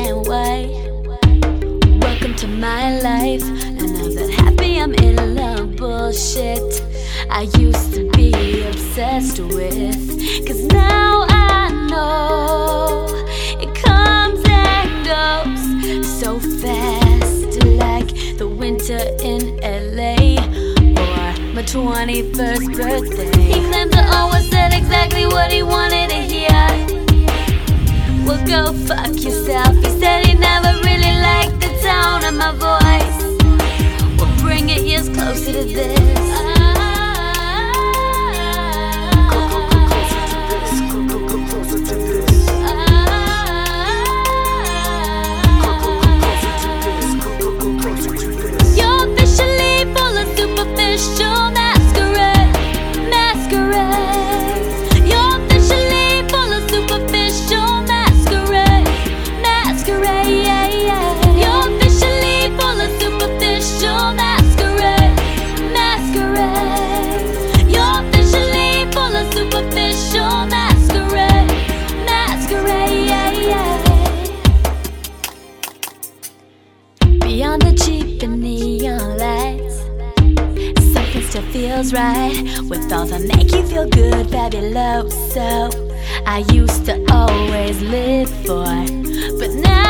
can't wait. Welcome to my life, and now that happy I'm in love bullshit I used to be obsessed with. Cause now I know it comes and goes so fast, like the winter in LA or my 21st birthday. He claimed I always said exactly what he wanted to hear. Well, go fuck yourself. He said he never really liked the tone of my voice. Well, bring it years closer to this. You're officially full of superficial masquerade. You're officially full of superficial masquerade. You're officially full of superficial masquerade. You're officially full of superficial masquerade. Beyond the cheap and neon lights, something still feels right. With all that make you feel good, fabulous. So I used to always live for, but now